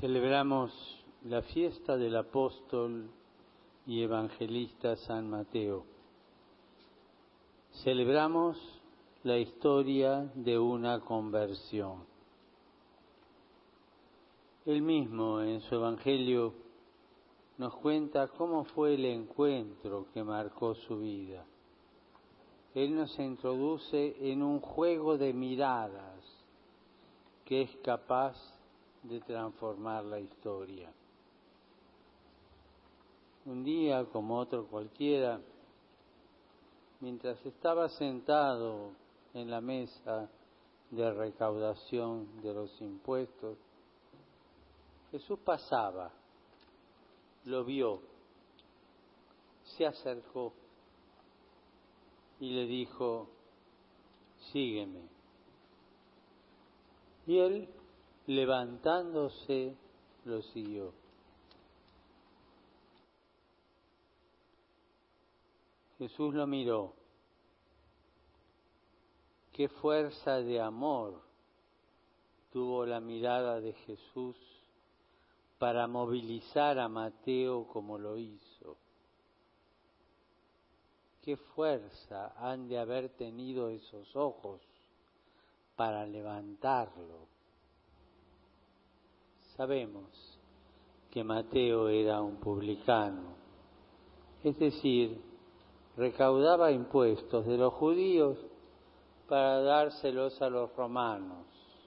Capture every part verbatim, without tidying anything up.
Celebramos la fiesta del apóstol y evangelista San Mateo. Celebramos la historia de una conversión. Él mismo en su evangelio nos cuenta cómo fue el encuentro que marcó su vida. Él nos introduce en un juego de miradas que es capaz de transformar la historia. Un día, como otro cualquiera, mientras estaba sentado en la mesa de recaudación de los impuestos, Jesús pasaba, lo vio, se acercó y le dijo: sígueme. Y él, levantándose, lo siguió. Jesús lo miró. Qué fuerza de amor tuvo la mirada de Jesús para movilizar a Mateo como lo hizo. Qué fuerza han de haber tenido esos ojos para levantarlo. Sabemos que Mateo era un publicano, es decir, recaudaba impuestos de los judíos para dárselos a los romanos.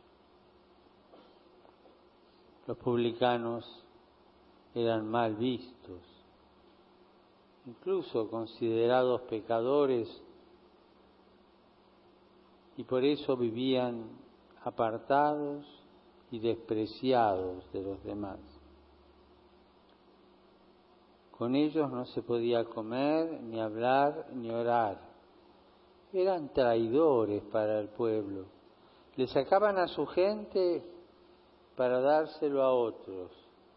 Los publicanos eran mal vistos, incluso considerados pecadores, y por eso vivían apartados y despreciados de los demás. Con ellos no se podía comer, ni hablar, ni orar. Eran traidores para el pueblo. Le sacaban a su gente para dárselo a otros.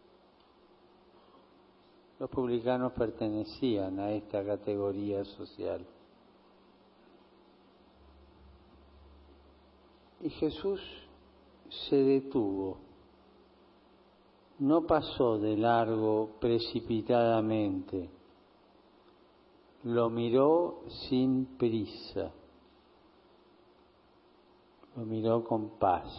Los publicanos pertenecían a esta categoría social. Y Jesús se detuvo, no pasó de largo precipitadamente, lo miró sin prisa, lo miró con paz,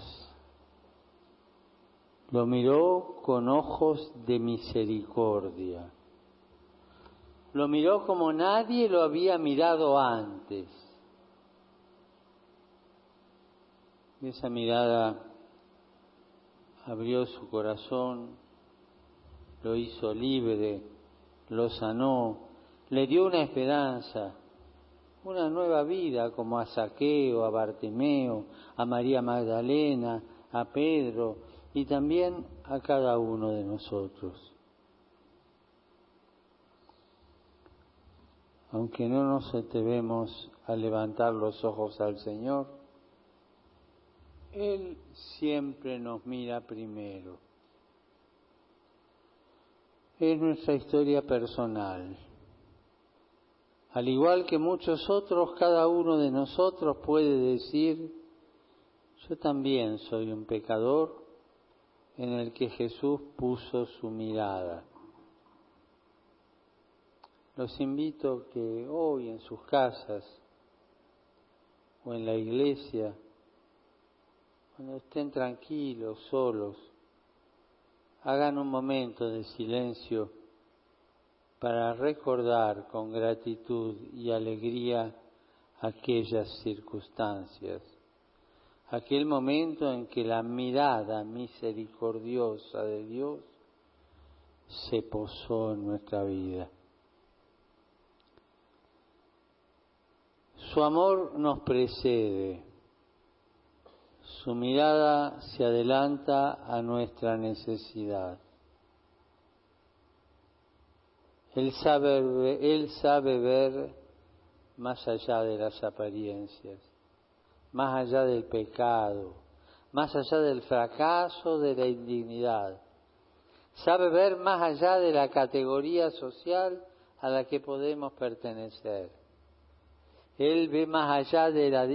lo miró con ojos de misericordia, lo miró como nadie lo había mirado antes. Y esa mirada abrió su corazón, lo hizo libre, lo sanó, le dio una esperanza, una nueva vida, como a Zaqueo, a Bartimeo, a María Magdalena, a Pedro y también a cada uno de nosotros. Aunque no nos atrevemos a levantar los ojos al Señor, Él siempre nos mira primero. Es nuestra historia personal. Al igual que muchos otros, cada uno de nosotros puede decir: yo también soy un pecador en el que Jesús puso su mirada. Los invito a que hoy en sus casas o en la iglesia, cuando estén tranquilos, solos, hagan un momento de silencio para recordar con gratitud y alegría aquellas circunstancias, aquel momento en que la mirada misericordiosa de Dios se posó en nuestra vida. Su amor nos precede. Su mirada se adelanta a nuestra necesidad. Él sabe, él sabe ver más allá de las apariencias, más allá del pecado, más allá del fracaso, de la indignidad. Sabe ver más allá de la categoría social a la que podemos pertenecer. Él ve más allá de la...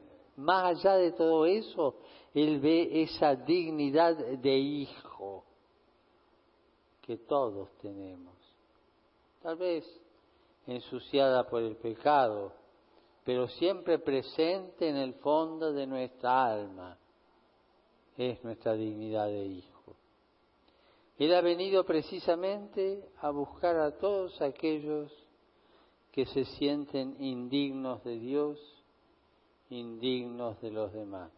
Más allá de todo eso, Él ve esa dignidad de hijo, que todos tenemos, tal vez ensuciada por el pecado, pero siempre presente en el fondo de nuestra alma, es nuestra dignidad de hijo. Él ha venido precisamente a buscar a todos aquellos que se sienten indignos de Dios, indignos de los demás.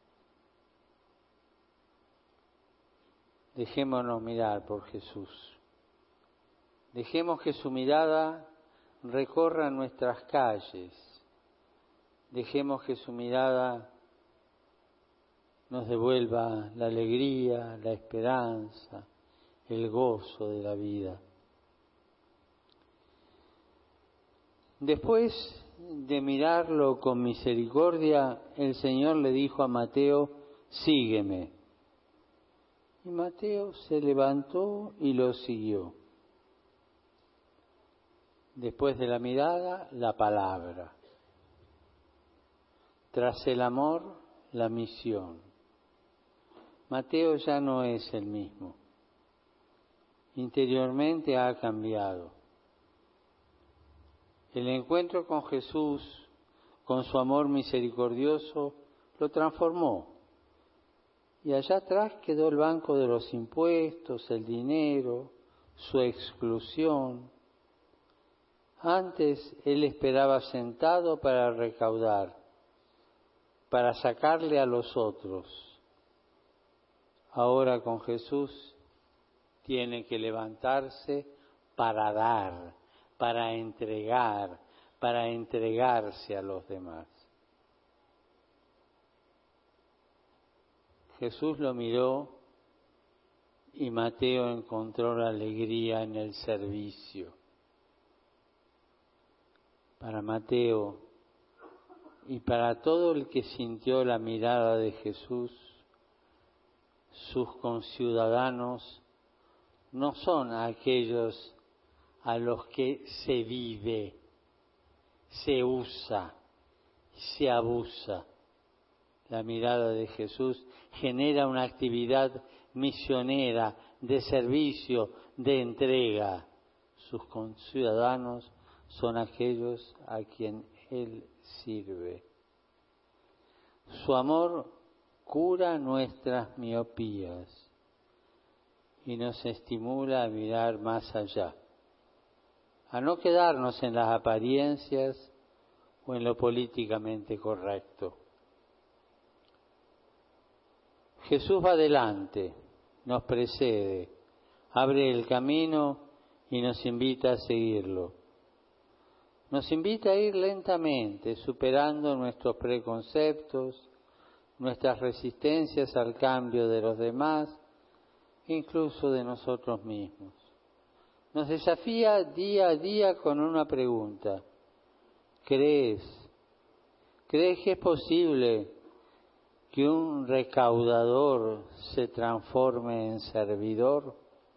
Dejémonos mirar por Jesús. Dejemos que su mirada recorra nuestras calles. Dejemos que su mirada nos devuelva la alegría, la esperanza, el gozo de la vida. Después de mirarlo con misericordia, el Señor le dijo a Mateo, sígueme. Y Mateo se levantó y lo siguió. Después de la mirada, la palabra. Tras el amor, la misión. Mateo ya no es el mismo. Interiormente ha cambiado. El encuentro con Jesús, con su amor misericordioso, lo transformó. Y allá atrás quedó el banco de los impuestos, el dinero, su exclusión. Antes él esperaba sentado para recaudar, para sacarle a los otros. Ahora con Jesús tiene que levantarse para dar, para entregar, para entregarse a los demás. Jesús lo miró y Mateo encontró la alegría en el servicio. Para Mateo y para todo el que sintió la mirada de Jesús, sus conciudadanos no son aquellos a los que se vive, se usa, se abusa. La mirada de Jesús genera una actividad misionera, de servicio, de entrega. Sus conciudadanos son aquellos a quien Él sirve. Su amor cura nuestras miopías y nos estimula a mirar más allá, a no quedarnos en las apariencias o en lo políticamente correcto. Jesús va adelante, nos precede, abre el camino y nos invita a seguirlo. Nos invita a ir lentamente, superando nuestros preconceptos, nuestras resistencias al cambio de los demás, incluso de nosotros mismos. Nos desafía día a día con una pregunta. ¿Crees? ¿Crees que es posible que un recaudador se transforme en servidor?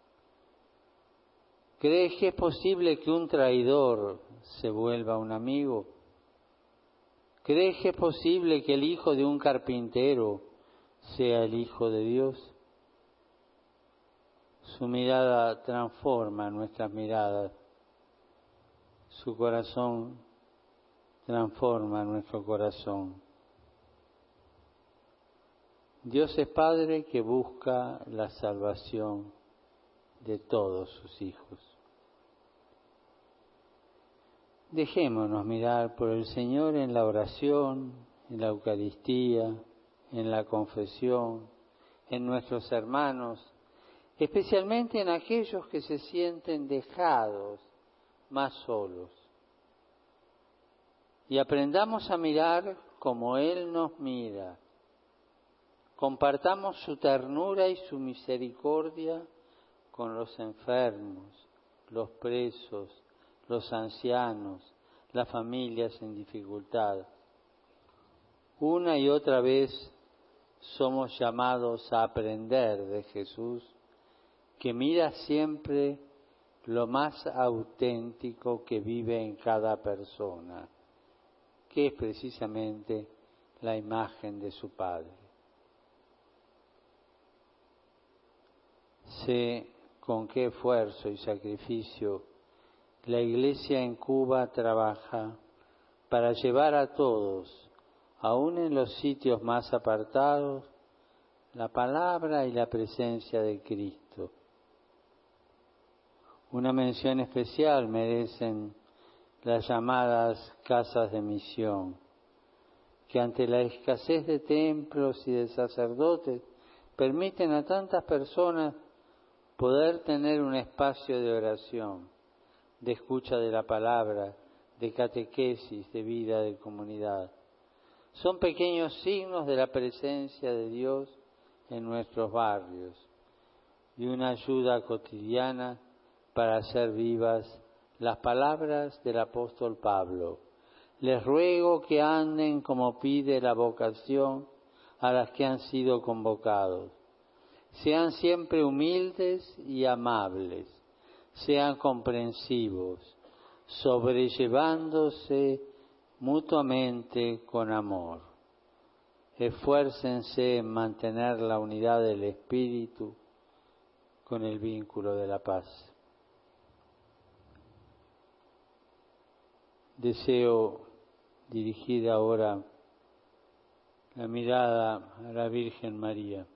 ¿Crees que es posible que un traidor se vuelva un amigo? ¿Crees que es posible que el hijo de un carpintero sea el Hijo de Dios? Su mirada transforma nuestras miradas. Su corazón transforma nuestro corazón. Dios es Padre que busca la salvación de todos sus hijos. Dejémonos mirar por el Señor en la oración, en la Eucaristía, en la confesión, en nuestros hermanos, especialmente en aquellos que se sienten dejados, más solos. Y aprendamos a mirar como Él nos mira. Compartamos su ternura y su misericordia con los enfermos, los presos, los ancianos, las familias en dificultad. Una y otra vez somos llamados a aprender de Jesús, que mira siempre lo más auténtico que vive en cada persona, que es precisamente la imagen de su Padre. Se con qué esfuerzo y sacrificio la Iglesia en Cuba trabaja para llevar a todos, aun en los sitios más apartados, la palabra y la presencia de Cristo. Una mención especial merecen las llamadas casas de misión, que ante la escasez de templos y de sacerdotes permiten a tantas personas poder tener un espacio de oración, de escucha de la palabra, de catequesis, de vida de comunidad. Son pequeños signos de la presencia de Dios en nuestros barrios y una ayuda cotidiana para hacer vivas las palabras del apóstol Pablo. Les ruego que anden como pide la vocación a las que han sido convocados. Sean siempre humildes y amables, sean comprensivos, sobrellevándose mutuamente con amor. Esfuércense en mantener la unidad del espíritu con el vínculo de la paz. Deseo dirigir ahora la mirada a la Virgen María,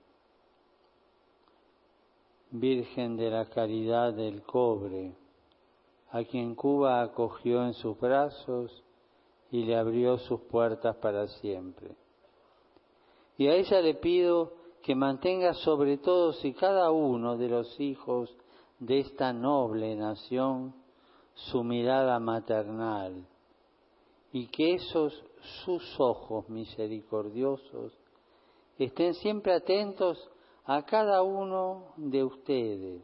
Virgen de la Caridad del Cobre, a quien Cuba acogió en sus brazos y le abrió sus puertas para siempre. Y a ella le pido que mantenga sobre todos y cada uno de los hijos de esta noble nación su mirada maternal, y que esos sus ojos misericordiosos estén siempre atentos a cada uno de ustedes,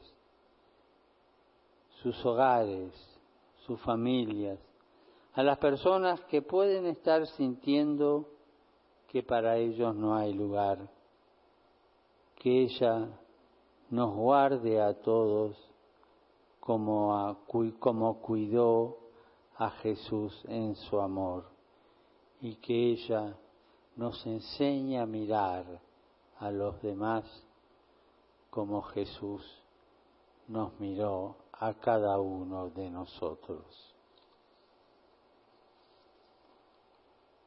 sus hogares, sus familias, a las personas que pueden estar sintiendo que para ellos no hay lugar. Que ella nos guarde a todos como, a, como cuidó a Jesús en su amor, y que ella nos enseñe a mirar a los demás como Jesús nos miró a cada uno de nosotros.